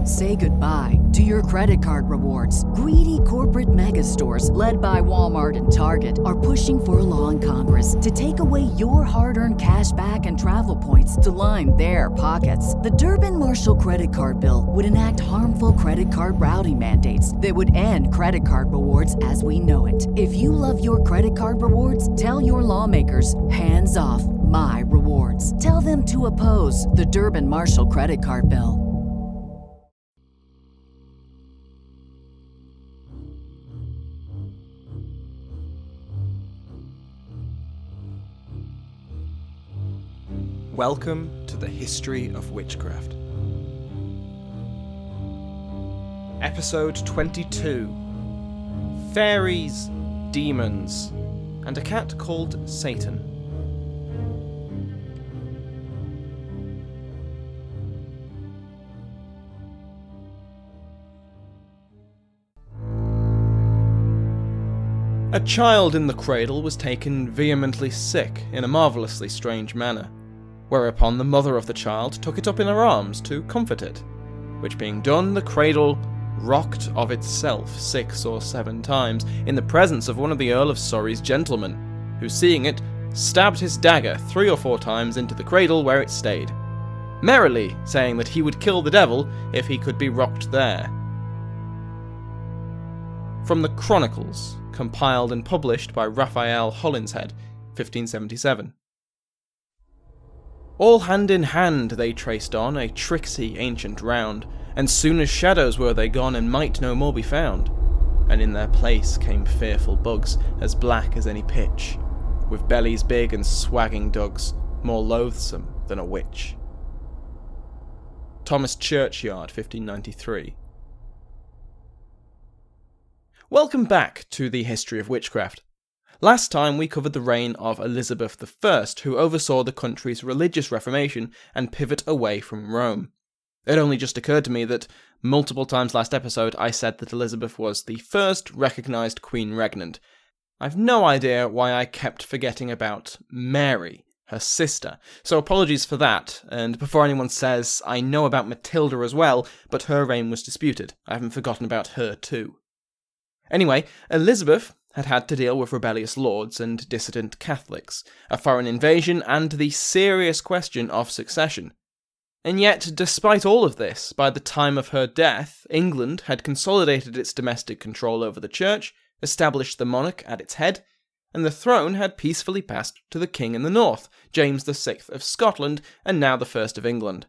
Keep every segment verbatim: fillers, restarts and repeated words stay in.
Say goodbye to your credit card rewards. Greedy corporate mega stores, led by Walmart and Target, are pushing for a law in Congress to take away your hard-earned cash back and travel points to line their pockets. The Durbin-Marshall credit card bill would enact harmful credit card routing mandates that would end credit card rewards as we know it. If you love your credit card rewards, tell your lawmakers, hands off my rewards. Tell them to oppose the Durbin-Marshall credit card bill. Welcome to the History of Witchcraft. Episode twenty-two. Fairies, Demons, and a cat called Satan. A child in the cradle was taken vehemently sick in a marvellously strange manner, whereupon the mother of the child took it up in her arms to comfort it, which being done, the cradle rocked of itself six or seven times in the presence of one of the Earl of Surrey's gentlemen, who, seeing it, stabbed his dagger three or four times into the cradle where it stayed, merrily saying that he would kill the devil if he could be rocked there. From the Chronicles, compiled and published by Raphael Holinshead, fifteen seventy-seven. All hand in hand they traced on a tricksy ancient round, and soon as shadows were they gone, and might no more be found. And in their place came fearful bugs, as black as any pitch, with bellies big and swagging dugs, more loathsome than a witch. Thomas Churchyard, fifteen ninety-three. Welcome back to the History of Witchcraft. Last time we covered the reign of Elizabeth the First, who oversaw the country's religious reformation and pivot away from Rome. It only just occurred to me that multiple times last episode I said that Elizabeth was the first recognised queen regnant. I've no idea why I kept forgetting about Mary, her sister, so apologies for that, and before anyone says, I know about Matilda as well, but her reign was disputed. I haven't forgotten about her too. Anyway, Elizabeth had had to deal with rebellious lords and dissident Catholics, a foreign invasion, and the serious question of succession. And yet, despite all of this, by the time of her death, England had consolidated its domestic control over the church, established the monarch at its head, and the throne had peacefully passed to the king in the north, James the Sixth of Scotland, and now the First of England.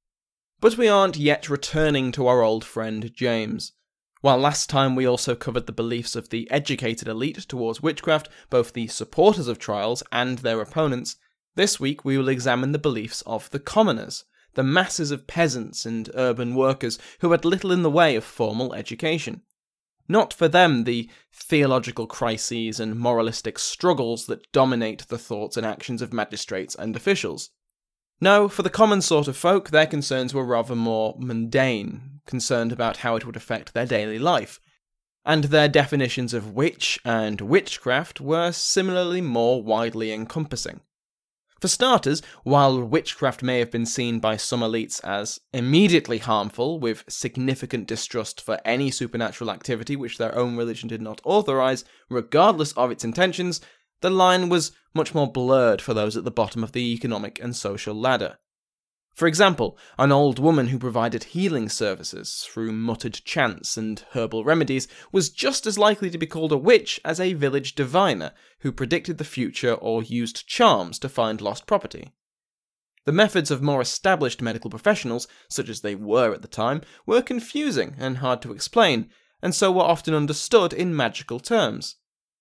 But we aren't yet returning to our old friend James. While last time we also covered the beliefs of the educated elite towards witchcraft, both the supporters of trials and their opponents, this week we will examine the beliefs of the commoners, the masses of peasants and urban workers who had little in the way of formal education. Not for them the theological crises and moralistic struggles that dominate the thoughts and actions of magistrates and officials. No, for the common sort of folk, their concerns were rather more mundane, concerned about how it would affect their daily life, and their definitions of witch and witchcraft were similarly more widely encompassing. For starters, while witchcraft may have been seen by some elites as immediately harmful, with significant distrust for any supernatural activity which their own religion did not authorise, regardless of its intentions, the line was much more blurred for those at the bottom of the economic and social ladder. For example, an old woman who provided healing services through muttered chants and herbal remedies was just as likely to be called a witch as a village diviner who predicted the future or used charms to find lost property. The methods of more established medical professionals, such as they were at the time, were confusing and hard to explain, and so were often understood in magical terms.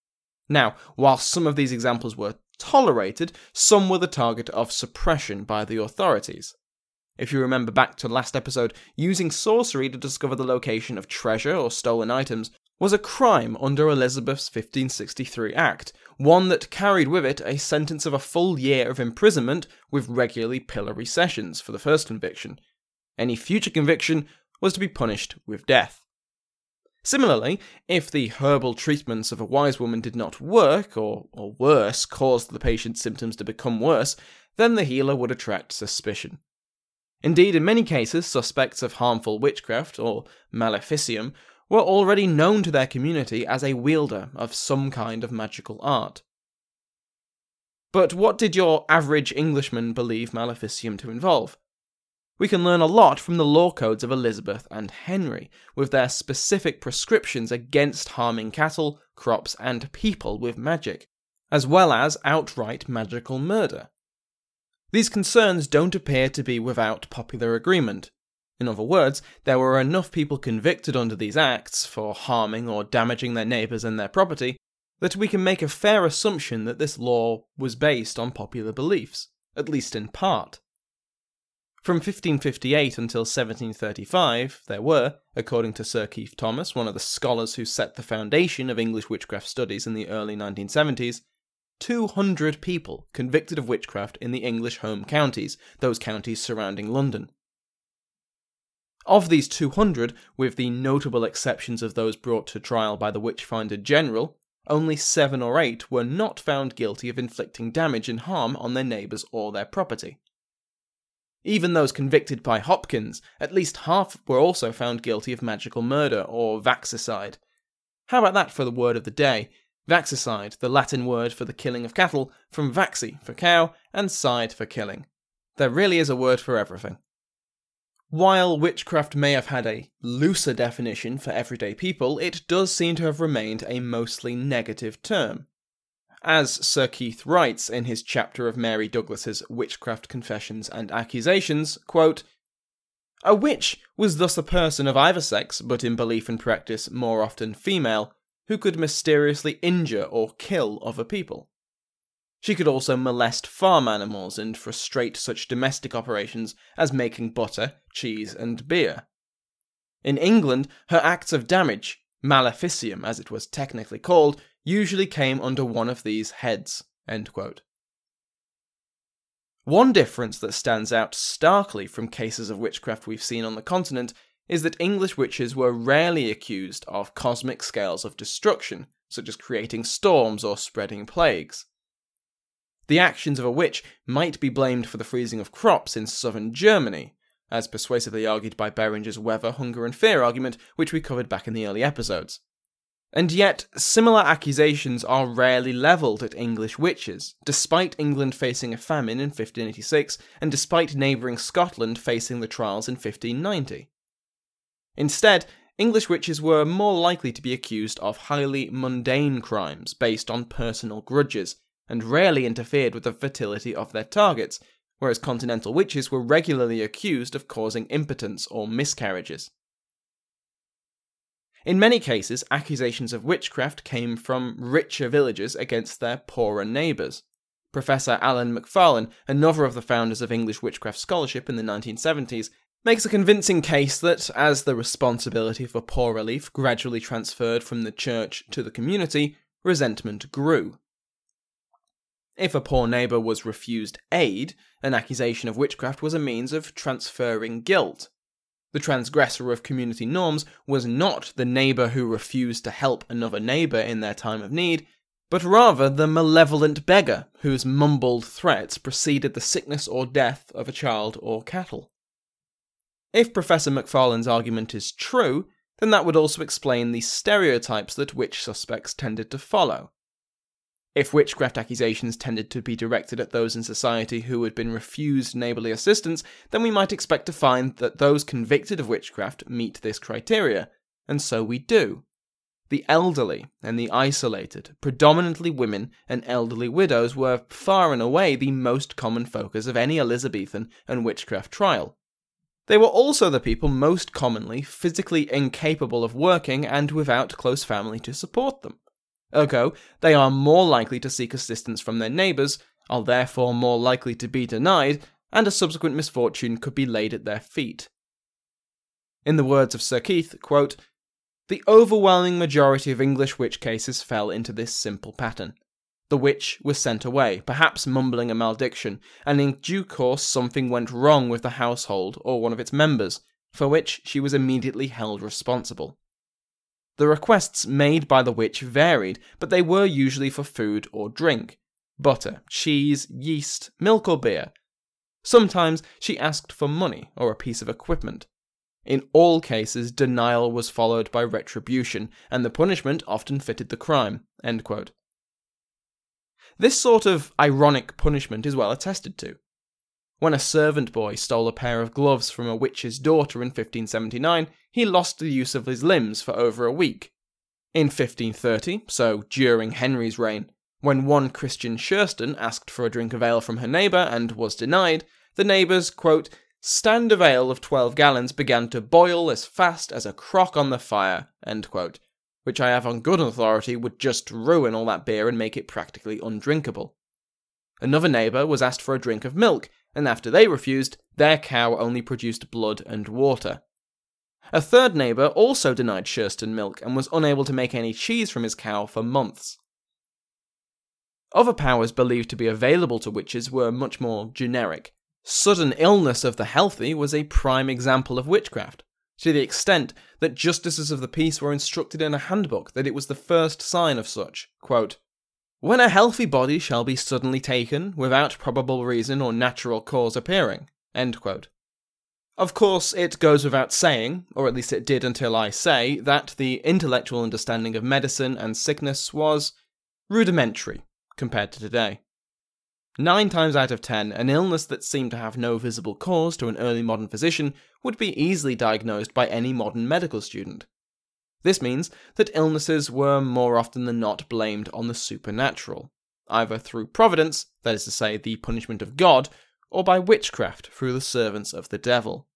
Now, while some of these examples were tolerated, some were the target of suppression by the authorities. If you remember back to last episode, using sorcery to discover the location of treasure or stolen items was a crime under Elizabeth's fifteen sixty-three Act, one that carried with it a sentence of a full year of imprisonment with regularly pillory sessions for the first conviction. Any future conviction was to be punished with death. Similarly, if the herbal treatments of a wise woman did not work, or, or worse, caused the patient's symptoms to become worse, then the healer would attract suspicion. Indeed, in many cases, suspects of harmful witchcraft, or maleficium, were already known to their community as a wielder of some kind of magical art. But what did your average Englishman believe maleficium to involve? We can learn a lot from the law codes of Elizabeth and Henry, with their specific prescriptions against harming cattle, crops, and people with magic, as well as outright magical murder. These concerns don't appear to be without popular agreement. In other words, there were enough people convicted under these acts for harming or damaging their neighbours and their property that we can make a fair assumption that this law was based on popular beliefs, at least in part. From fifteen fifty-eight until seventeen thirty-five, there were, according to Sir Keith Thomas, one of the scholars who set the foundation of English witchcraft studies in the early nineteen seventies, two hundred people convicted of witchcraft in the English home counties, those counties surrounding London. Of these two hundred, with the notable exceptions of those brought to trial by the Witchfinder General, only seven or eight were not found guilty of inflicting damage and harm on their neighbours or their property. Even those convicted by Hopkins, at least half were also found guilty of magical murder or vaxicide. How about that for the word of the day? Vaxicide, the Latin word for the killing of cattle, from vaxi for cow and side for killing. There really is a word for everything. While witchcraft may have had a looser definition for everyday people, it does seem to have remained a mostly negative term. As Sir Keith writes in his chapter of Mary Douglas's Witchcraft Confessions and Accusations, quote, "A witch was thus a person of either sex, but in belief and practice more often female, who could mysteriously injure or kill other people. She could also molest farm animals and frustrate such domestic operations as making butter, cheese, and beer. In England, her acts of damage, maleficium as it was technically called, usually came under one of these heads." End quote. One difference that stands out starkly from cases of witchcraft we've seen on the continent is that English witches were rarely accused of cosmic scales of destruction, such as creating storms or spreading plagues. The actions of a witch might be blamed for the freezing of crops in southern Germany, as persuasively argued by Berenger's weather, hunger and fear argument, which we covered back in the early episodes. And yet, similar accusations are rarely levelled at English witches, despite England facing a famine in fifteen eighty-six, and despite neighbouring Scotland facing the trials in fifteen ninety. Instead, English witches were more likely to be accused of highly mundane crimes based on personal grudges, and rarely interfered with the fertility of their targets, whereas continental witches were regularly accused of causing impotence or miscarriages. In many cases, accusations of witchcraft came from richer villagers against their poorer neighbours. Professor Alan Macfarlane, another of the founders of English witchcraft scholarship in the nineteen seventies, makes a convincing case that, as the responsibility for poor relief gradually transferred from the church to the community, resentment grew. If a poor neighbour was refused aid, an accusation of witchcraft was a means of transferring guilt. The transgressor of community norms was not the neighbour who refused to help another neighbour in their time of need, but rather the malevolent beggar whose mumbled threats preceded the sickness or death of a child or cattle. If Professor Macfarlane's argument is true, then that would also explain the stereotypes that witch suspects tended to follow. If witchcraft accusations tended to be directed at those in society who had been refused neighbourly assistance, then we might expect to find that those convicted of witchcraft meet this criteria, and so we do. The elderly and the isolated, predominantly women and elderly widows, were far and away the most common focus of any Elizabethan and witchcraft trial. They were also the people most commonly physically incapable of working and without close family to support them. Ergo, they are more likely to seek assistance from their neighbours, are therefore more likely to be denied, and a subsequent misfortune could be laid at their feet. In the words of Sir Keith, quote, "The overwhelming majority of English witch cases fell into this simple pattern. The witch was sent away, perhaps mumbling a malediction, and in due course something went wrong with the household or one of its members, for which she was immediately held responsible. The requests made by the witch varied, but they were usually for food or drink. Butter, cheese, yeast, milk or beer. Sometimes she asked for money or a piece of equipment. In all cases, denial was followed by retribution, and the punishment often fitted the crime." End quote. This sort of ironic punishment is well attested to. When a servant boy stole a pair of gloves from a witch's daughter in fifteen seventy-nine, he lost the use of his limbs for over a week. In fifteen thirty, so during Henry's reign, when one Christian Shurston asked for a drink of ale from her neighbour and was denied, the neighbour's, quote, "stand of ale of twelve gallons began to boil as fast as a crock on the fire," end quote, which I have on good authority would just ruin all that beer and make it practically undrinkable. Another neighbour was asked for a drink of milk, and after they refused, their cow only produced blood and water. A third neighbour also denied Shurston milk and was unable to make any cheese from his cow for months. Other powers believed to be available to witches were much more generic. Sudden illness of the healthy was a prime example of witchcraft, to the extent that justices of the peace were instructed in a handbook that it was the first sign of such, quote, "when a healthy body shall be suddenly taken, without probable reason or natural cause appearing," end quote. Of course, it goes without saying, or at least it did until I say, that the intellectual understanding of medicine and sickness was rudimentary compared to today. Nine times out of ten, an illness that seemed to have no visible cause to an early modern physician would be easily diagnosed by any modern medical student. This means that illnesses were more often than not blamed on the supernatural, either through providence, that is to say, the punishment of God, or by witchcraft through the servants of the devil.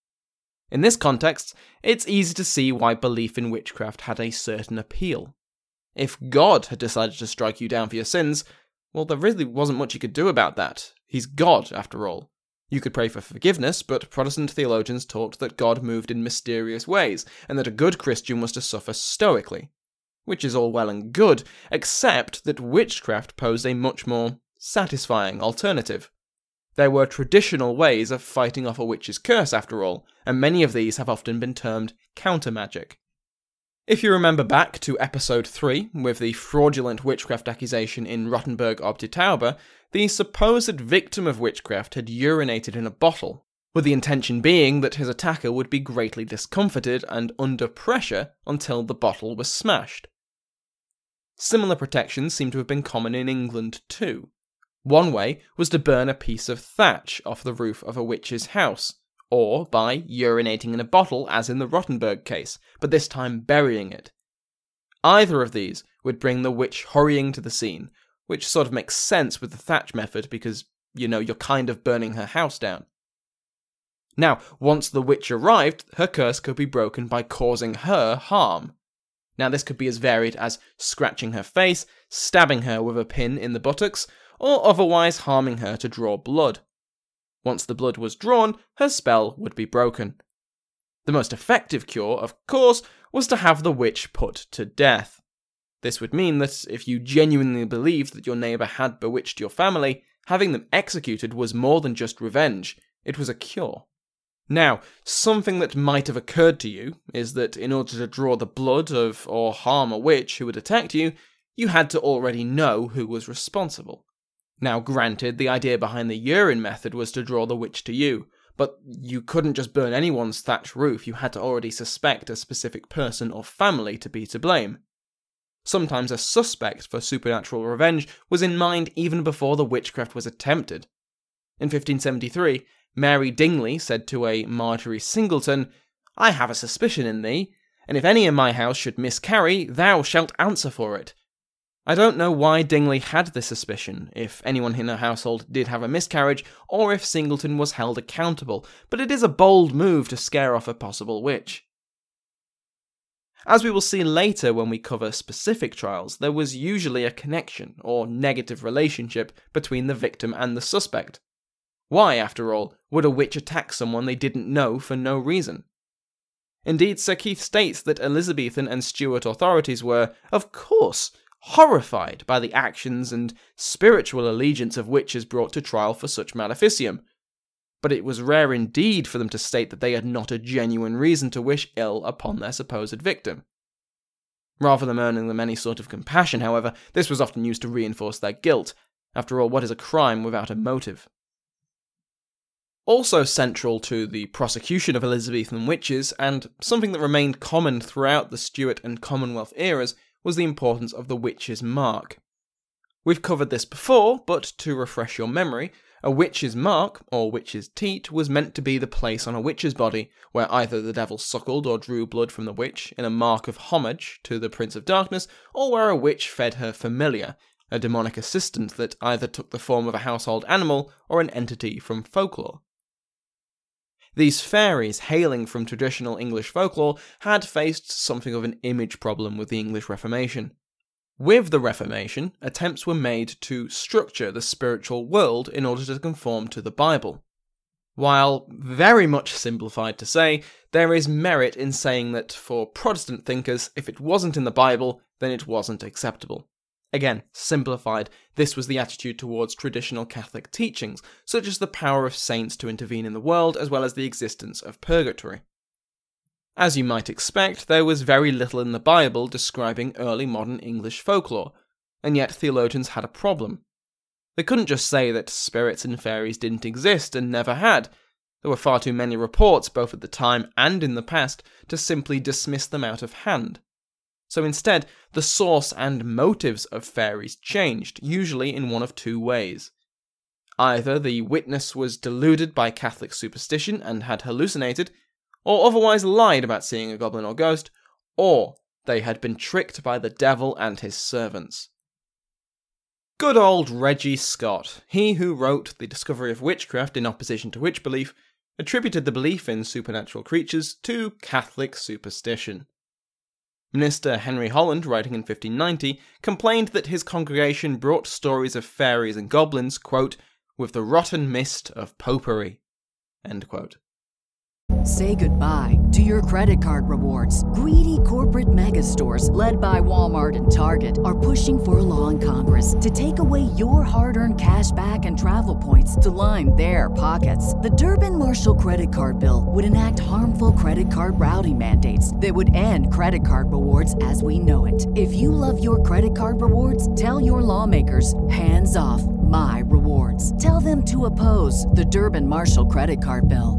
In this context, it's easy to see why belief in witchcraft had a certain appeal. If God had decided to strike you down for your sins, well, there really wasn't much you could do about that. He's God, after all. You could pray for forgiveness, but Protestant theologians taught that God moved in mysterious ways, and that a good Christian was to suffer stoically. Which is all well and good, except that witchcraft posed a much more satisfying alternative. There were traditional ways of fighting off a witch's curse, after all, and many of these have often been termed counter-magic. If you remember back to episode three, with the fraudulent witchcraft accusation in Rottenburg ob die Taube, the supposed victim of witchcraft had urinated in a bottle, with the intention being that his attacker would be greatly discomforted and under pressure until the bottle was smashed. Similar protections seem to have been common in England too. One way was to burn a piece of thatch off the roof of a witch's house, or by urinating in a bottle as in the Rottenburg case, but this time burying it. Either of these would bring the witch hurrying to the scene, which sort of makes sense with the thatch method because, you know, you're kind of burning her house down. Now, once the witch arrived, her curse could be broken by causing her harm. Now, this could be as varied as scratching her face, stabbing her with a pin in the buttocks, or otherwise harming her to draw blood. Once the blood was drawn, her spell would be broken. The most effective cure, of course, was to have the witch put to death. This would mean that if you genuinely believed that your neighbour had bewitched your family, having them executed was more than just revenge, it was a cure. Now, something that might have occurred to you is that in order to draw the blood of or harm a witch who had attacked you, you had to already know who was responsible. Now, granted, the idea behind the urine method was to draw the witch to you, but you couldn't just burn anyone's thatched roof, you had to already suspect a specific person or family to be to blame. Sometimes a suspect for supernatural revenge was in mind even before the witchcraft was attempted. In fifteen seventy-three, Mary Dingley said to a Marjorie Singleton, "I have a suspicion in thee, and if any in my house should miscarry, thou shalt answer for it." I don't know why Dingley had this suspicion, if anyone in her household did have a miscarriage, or if Singleton was held accountable, but it is a bold move to scare off a possible witch. As we will see later when we cover specific trials, there was usually a connection, or negative relationship, between the victim and the suspect. Why, after all, would a witch attack someone they didn't know for no reason? Indeed, Sir Keith states that Elizabethan and Stuart authorities were, of course, horrified by the actions and spiritual allegiance of witches brought to trial for such maleficium, but it was rare indeed for them to state that they had not a genuine reason to wish ill upon their supposed victim. Rather than earning them any sort of compassion, however, this was often used to reinforce their guilt. After all, what is a crime without a motive? Also central to the prosecution of Elizabethan witches, and something that remained common throughout the Stuart and Commonwealth eras, was the importance of the witch's mark. We've covered this before, but to refresh your memory, a witch's mark, or witch's teat, was meant to be the place on a witch's body where either the devil suckled or drew blood from the witch in a mark of homage to the Prince of Darkness, or where a witch fed her familiar, a demonic assistant that either took the form of a household animal or an entity from folklore. These fairies, hailing from traditional English folklore, had faced something of an image problem with the English Reformation. With the Reformation, attempts were made to structure the spiritual world in order to conform to the Bible. While very much simplified to say, there is merit in saying that for Protestant thinkers, if it wasn't in the Bible, then it wasn't acceptable. Again, simplified, this was the attitude towards traditional Catholic teachings, such as the power of saints to intervene in the world, as well as the existence of purgatory. As you might expect, there was very little in the Bible describing early modern English folklore, and yet theologians had a problem. They couldn't just say that spirits and fairies didn't exist and never had. There were far too many reports, both at the time and in the past, to simply dismiss them out of hand. So instead, the source and motives of fairies changed, usually in one of two ways. Either the witness was deluded by Catholic superstition and had hallucinated, or otherwise lied about seeing a goblin or ghost, or they had been tricked by the devil and his servants. Good old Reggie Scott, he who wrote The Discovery of Witchcraft in opposition to witch belief, attributed the belief in supernatural creatures to Catholic superstition. Minister Henry Holland, writing in fifteen ninety, complained that his congregation brought stories of fairies and goblins, quote, with the rotten mist of popery, end quote. Say goodbye to your credit card rewards. Greedy corporate mega stores, led by Walmart and Target, are pushing for a law in Congress to take away your hard-earned cash back and travel points to line their pockets. The Durbin-Marshall credit card bill would enact harmful credit card routing mandates that would end credit card rewards as we know it. If you love your credit card rewards, tell your lawmakers, hands off my rewards. Tell them to oppose the Durbin-Marshall credit card bill.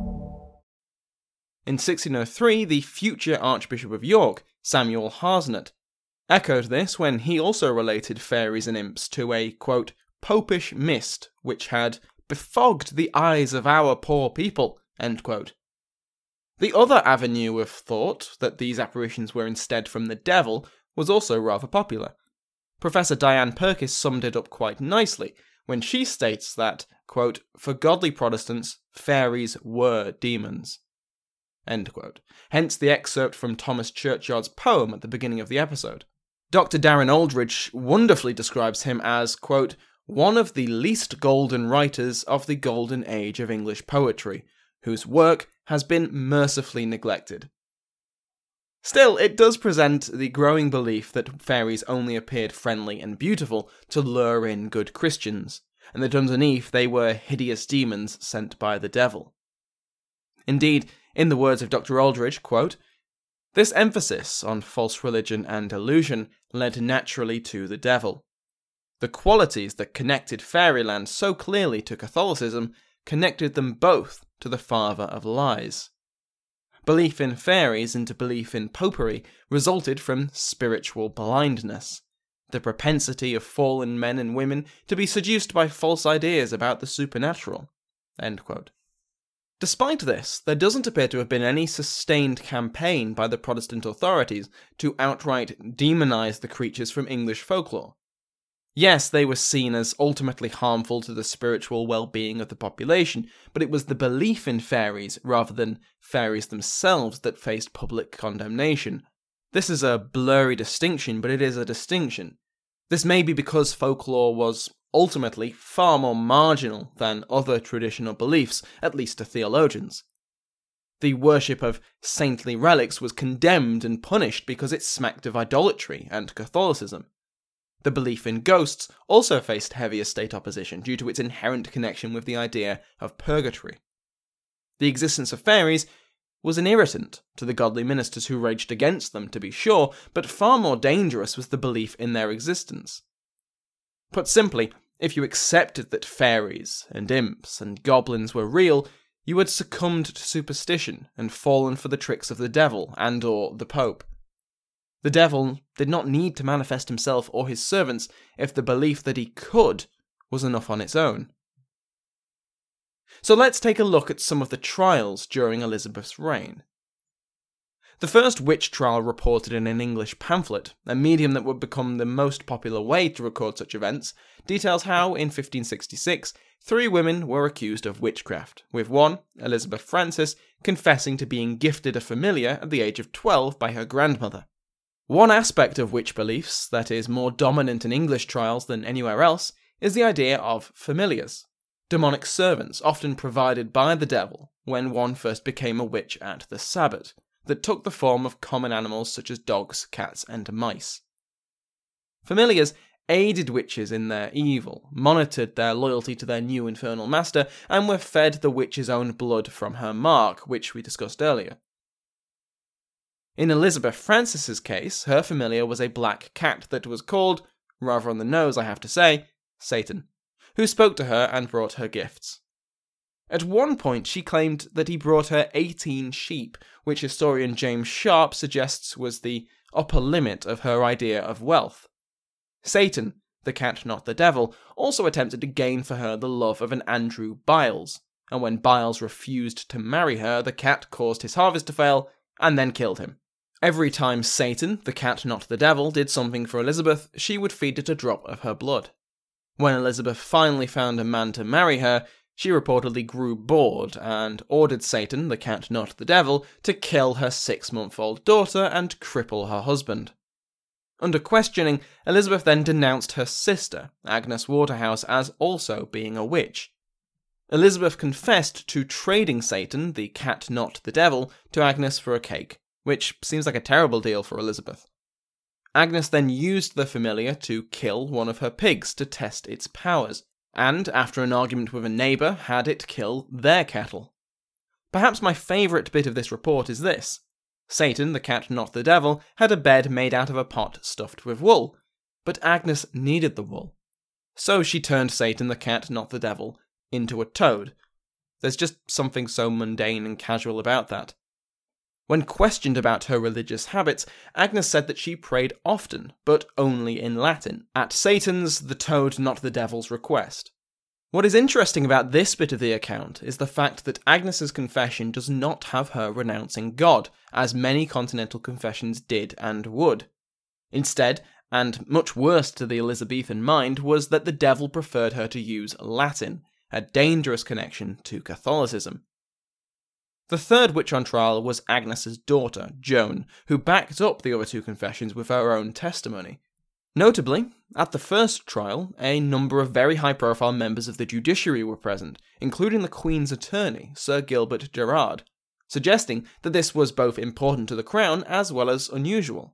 In sixteen oh three, the future Archbishop of York, Samuel Harsnet, echoed this when he also related fairies and imps to a, quote, popish mist which had befogged the eyes of our poor people, end quote. The other avenue of thought, that these apparitions were instead from the devil, was also rather popular. Professor Diane Purkis summed it up quite nicely when she states that, quote, for godly Protestants, fairies were demons. End quote. Hence the excerpt from Thomas Churchyard's poem at the beginning of the episode. Doctor Darren Aldridge wonderfully describes him as, quote, one of the least golden writers of the golden age of English poetry, whose work has been mercifully neglected. Still, it does present the growing belief that fairies only appeared friendly and beautiful to lure in good Christians, and that underneath they were hideous demons sent by the devil. Indeed, in the words of Doctor Aldridge, quote, this emphasis on false religion and illusion led naturally to the devil. The qualities that connected fairyland so clearly to Catholicism connected them both to the father of lies. Belief in fairies and belief in popery resulted from spiritual blindness, the propensity of fallen men and women to be seduced by false ideas about the supernatural, end quote. Despite this, there doesn't appear to have been any sustained campaign by the Protestant authorities to outright demonize the creatures from English folklore. Yes, they were seen as ultimately harmful to the spiritual well-being of the population, but it was the belief in fairies rather than fairies themselves that faced public condemnation. This is a blurry distinction, but it is a distinction. This may be because folklore was ultimately far more marginal than other traditional beliefs, at least to theologians. The worship of saintly relics was condemned and punished because it smacked of idolatry and Catholicism. The belief in ghosts also faced heavier state opposition due to its inherent connection with the idea of purgatory. The existence of fairies was an irritant to the godly ministers who raged against them, to be sure, but far more dangerous was the belief in their existence. Put simply, If you accepted that fairies and imps and goblins were real, you had succumbed to superstition and fallen for the tricks of the devil and or the Pope. The devil did not need to manifest himself or his servants if the belief that he could was enough on its own. So let's take a look at some of the trials during Elizabeth's reign. The first witch trial reported in an English pamphlet, a medium that would become the most popular way to record such events, details how, in fifteen sixty-six, three women were accused of witchcraft, with one, Elizabeth Frances, confessing to being gifted a familiar at the age of twelve by her grandmother. One aspect of witch beliefs that is more dominant in English trials than anywhere else is the idea of familiars, demonic servants often provided by the devil when one first became a witch at the Sabbat, that took the form of common animals such as dogs, cats, and mice. Familiars aided witches in their evil, monitored their loyalty to their new infernal master, and were fed the witch's own blood from her mark, which we discussed earlier. In Elizabeth Frances's case, her familiar was a black cat that was called, rather on the nose I have to say, Satan, who spoke to her and brought her gifts. At one point, she claimed that he brought her eighteen sheep, which historian James Sharp suggests was the upper limit of her idea of wealth. Satan, the cat not the devil, also attempted to gain for her the love of an Andrew Biles, and when Biles refused to marry her, the cat caused his harvest to fail, and then killed him. Every time Satan, the cat not the devil, did something for Elizabeth, she would feed it a drop of her blood. When Elizabeth finally found a man to marry her, she reportedly grew bored and ordered Satan, the cat not the devil, to kill her six-month-old daughter and cripple her husband. Under questioning, Elizabeth then denounced her sister, Agnes Waterhouse, as also being a witch. Elizabeth confessed to trading Satan, the cat not the devil, to Agnes for a cake, which seems like a terrible deal for Elizabeth. Agnes then used the familiar to kill one of her pigs to test its powers, and, after an argument with a neighbour, had it kill their cattle. Perhaps my favourite bit of this report is this. Satan, the cat not the devil, had a bed made out of a pot stuffed with wool, but Agnes needed the wool. So she turned Satan, the cat not the devil, into a toad. There's just something so mundane and casual about that. When questioned about her religious habits, Agnes said that she prayed often, but only in Latin, at Satan's, the toad not the devil's request. What is interesting about this bit of the account is the fact that Agnes's confession does not have her renouncing God, as many continental confessions did and would. Instead, and much worse to the Elizabethan mind, was that the devil preferred her to use Latin, a dangerous connection to Catholicism. The third witch on trial was Agnes's daughter, Joan, who backed up the other two confessions with her own testimony. Notably, at the first trial, a number of very high-profile members of the judiciary were present, including the Queen's attorney, Sir Gilbert Gerard, suggesting that this was both important to the Crown as well as unusual.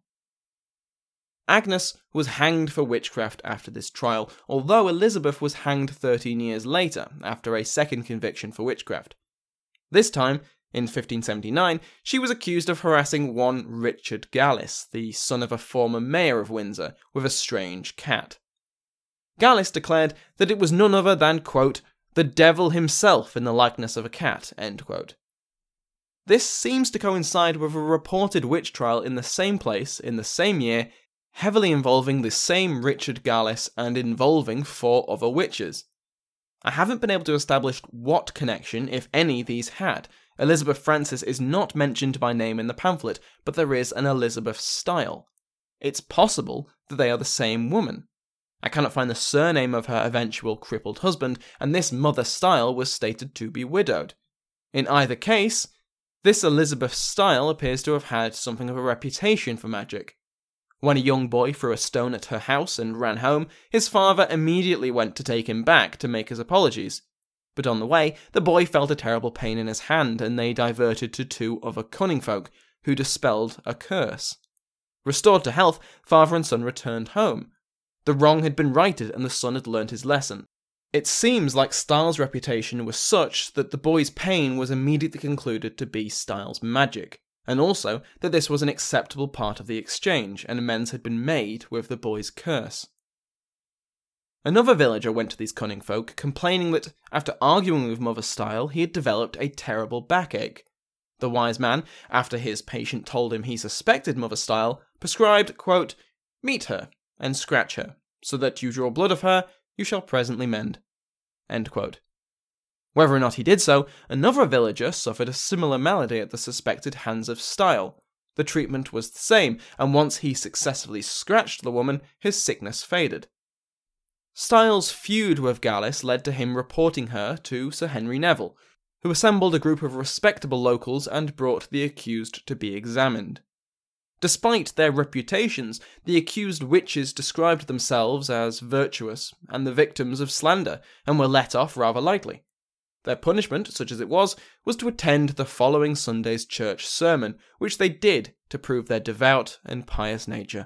Agnes was hanged for witchcraft after this trial, although Elizabeth was hanged thirteen years later, after a second conviction for witchcraft. This time, in fifteen seventy-nine, she was accused of harassing one Richard Gallis, the son of a former mayor of Windsor, with a strange cat. Gallis declared that it was none other than, quote, the devil himself in the likeness of a cat, end quote. This seems to coincide with a reported witch trial in the same place, in the same year, heavily involving the same Richard Gallis and involving four other witches. I haven't been able to establish what connection, if any, these had. Elizabeth Frances is not mentioned by name in the pamphlet, but there is an Elizabeth Style. It's possible that they are the same woman. I cannot find the surname of her eventual crippled husband, and this Mother Style was stated to be widowed. In either case, this Elizabeth Style appears to have had something of a reputation for magic. When a young boy threw a stone at her house and ran home, his father immediately went to take him back to make his apologies. But on the way, the boy felt a terrible pain in his hand, and they diverted to two other cunning folk, who dispelled a curse. Restored to health, father and son returned home. The wrong had been righted, and the son had learnt his lesson. It seems like Styles' reputation was such that the boy's pain was immediately concluded to be Styles' magic, and also that this was an acceptable part of the exchange, and amends had been made with the boy's curse. Another villager went to these cunning folk, complaining that after arguing with Mother Style, he had developed a terrible backache. The wise man, after his patient told him he suspected Mother Style, prescribed, quote, "Meet her, and scratch her, so that you draw blood of her, you shall presently mend." End quote. Whether or not he did so, another villager suffered a similar malady at the suspected hands of Style. The treatment was the same, and once he successfully scratched the woman, his sickness faded. Styles' feud with Gallus led to him reporting her to Sir Henry Neville, who assembled a group of respectable locals and brought the accused to be examined. Despite their reputations, the accused witches described themselves as virtuous and the victims of slander, and were let off rather lightly. Their punishment, such as it was, was to attend the following Sunday's church sermon, which they did to prove their devout and pious nature.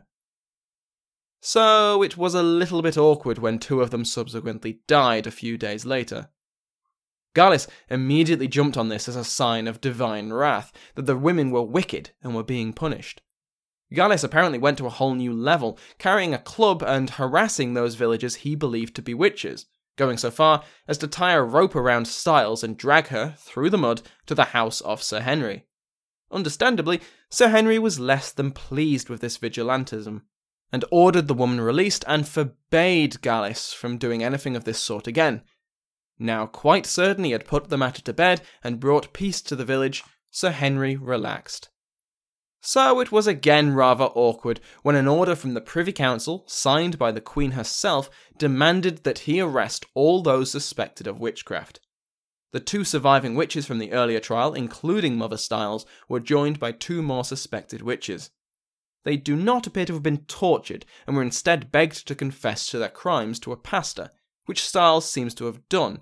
So it was a little bit awkward when two of them subsequently died a few days later. Gallus immediately jumped on this as a sign of divine wrath, that the women were wicked and were being punished. Gallus apparently went to a whole new level, carrying a club and harassing those villagers he believed to be witches, going so far as to tie a rope around Styles and drag her, through the mud, to the house of Sir Henry. Understandably, Sir Henry was less than pleased with this vigilantism, and ordered the woman released and forbade Gallus from doing anything of this sort again. Now quite certain he had put the matter to bed and brought peace to the village, Sir Henry relaxed. So it was again rather awkward when an order from the Privy Council, signed by the Queen herself, demanded that he arrest all those suspected of witchcraft. The two surviving witches from the earlier trial, including Mother Styles, were joined by two more suspected witches. They do not appear to have been tortured, and were instead begged to confess to their crimes to a pastor, which Styles seems to have done.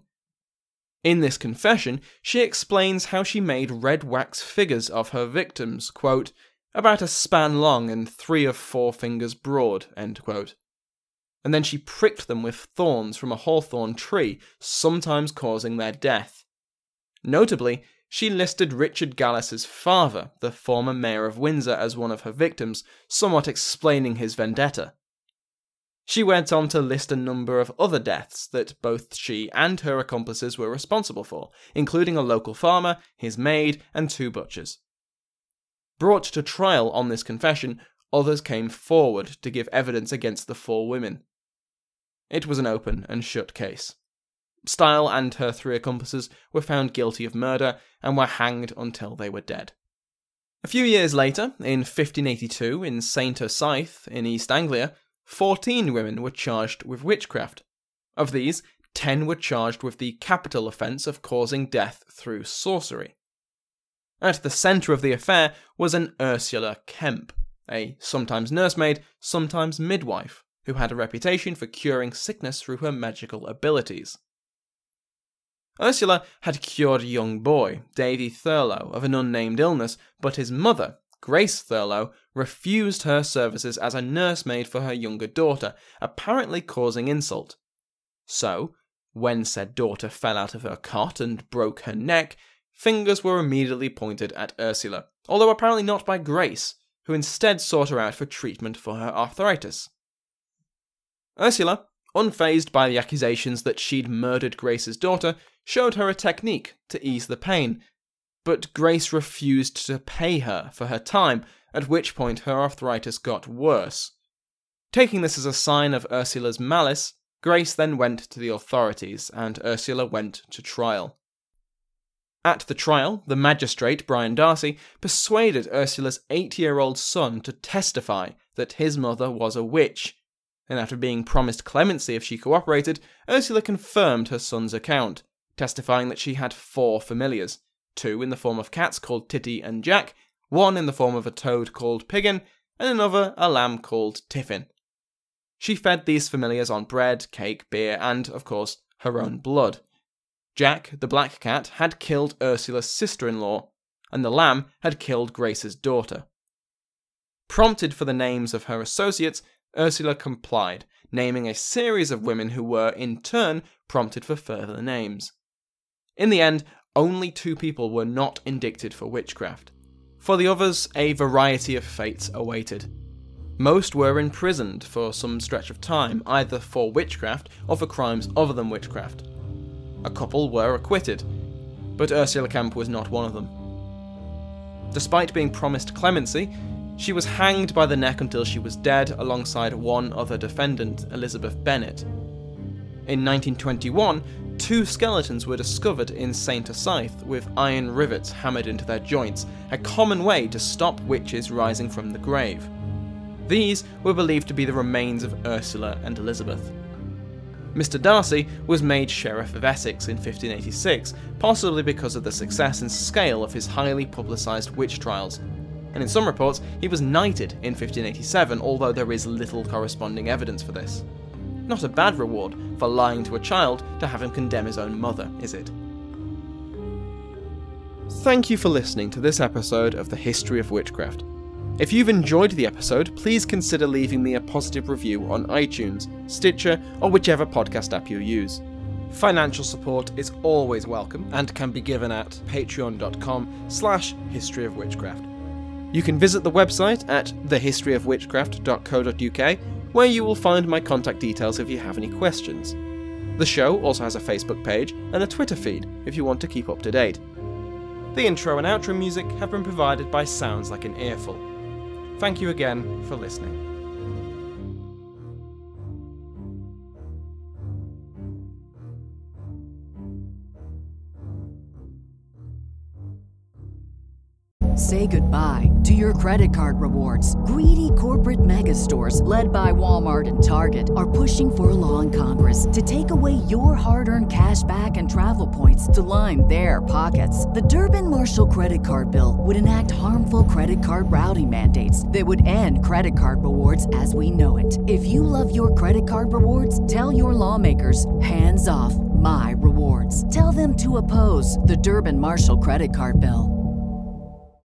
In this confession, she explains how she made red wax figures of her victims, quote, "about a span long and three or four fingers broad," end quote. And then she pricked them with thorns from a hawthorn tree, sometimes causing their death. Notably, she listed Richard Gallus's father, the former mayor of Windsor, as one of her victims, somewhat explaining his vendetta. She went on to list a number of other deaths that both she and her accomplices were responsible for, including a local farmer, his maid, and two butchers. Brought to trial on this confession, others came forward to give evidence against the four women. It was an open and shut case. Style and her three accomplices were found guilty of murder and were hanged until they were dead. A few years later, in fifteen eighty-two, in Saint Osyth in East Anglia, fourteen women were charged with witchcraft. Of these, ten were charged with the capital offence of causing death through sorcery. At the centre of the affair was an Ursula Kemp, a sometimes nursemaid, sometimes midwife, who had a reputation for curing sickness through her magical abilities. Ursula had cured a young boy, Davy Thurlow, of an unnamed illness, but his mother, Grace Thurlow, refused her services as a nursemaid for her younger daughter, apparently causing insult. So, when said daughter fell out of her cot and broke her neck, fingers were immediately pointed at Ursula, although apparently not by Grace, who instead sought her out for treatment for her arthritis. Ursula, unfazed by the accusations that she'd murdered Grace's daughter, showed her a technique to ease the pain, but Grace refused to pay her for her time, at which point her arthritis got worse. Taking this as a sign of Ursula's malice, Grace then went to the authorities, and Ursula went to trial. At the trial, the magistrate, Brian Darcy, persuaded Ursula's eight-year-old son to testify that his mother was a witch, and after being promised clemency if she cooperated, Ursula confirmed her son's account, testifying that she had four familiars, two in the form of cats called Titty and Jack, one in the form of a toad called Piggin, and another a lamb called Tiffin. She fed these familiars on bread, cake, beer, and, of course, her own blood. Jack, the black cat, had killed Ursula's sister-in-law, and the lamb had killed Grace's daughter. Prompted for the names of her associates, Ursula complied, naming a series of women who were, in turn, prompted for further names. In the end, only two people were not indicted for witchcraft. For the others, a variety of fates awaited. Most were imprisoned for some stretch of time, either for witchcraft or for crimes other than witchcraft. A couple were acquitted, but Ursula Kemp was not one of them. Despite being promised clemency, she was hanged by the neck until she was dead alongside one other defendant, Elizabeth Bennet. In nineteen twenty-one, two skeletons were discovered in Saint Osyth with iron rivets hammered into their joints, a common way to stop witches rising from the grave. These were believed to be the remains of Ursula and Elizabeth. Mister Darcy was made Sheriff of Essex in fifteen eighty-six, possibly because of the success and scale of his highly publicised witch trials, and in some reports he was knighted in fifteen eighty-seven, although there is little corresponding evidence for this. Not a bad reward for lying to a child to have him condemn his own mother, is it? Thank you for listening to this episode of The History of Witchcraft. If you've enjoyed the episode, please consider leaving me a positive review on iTunes, Stitcher, or whichever podcast app you use. Financial support is always welcome and can be given at patreon.com slash historyofwitchcraft. You can visit the website at the history of witchcraft dot co dot uk, where you will find my contact details if you have any questions. The show also has a Facebook page and a Twitter feed if you want to keep up to date. The intro and outro music have been provided by Sounds Like an Earful. Thank you again for listening. Say goodbye to your credit card rewards. Greedy corporate mega stores, led by Walmart and Target, are pushing for a law in Congress to take away your hard-earned cash back and travel points to line their pockets. The Durbin-Marshall credit card bill would enact harmful credit card routing mandates that would end credit card rewards as we know it. If you love your credit card rewards, tell your lawmakers, hands off my rewards. Tell them to oppose the Durbin-Marshall credit card bill.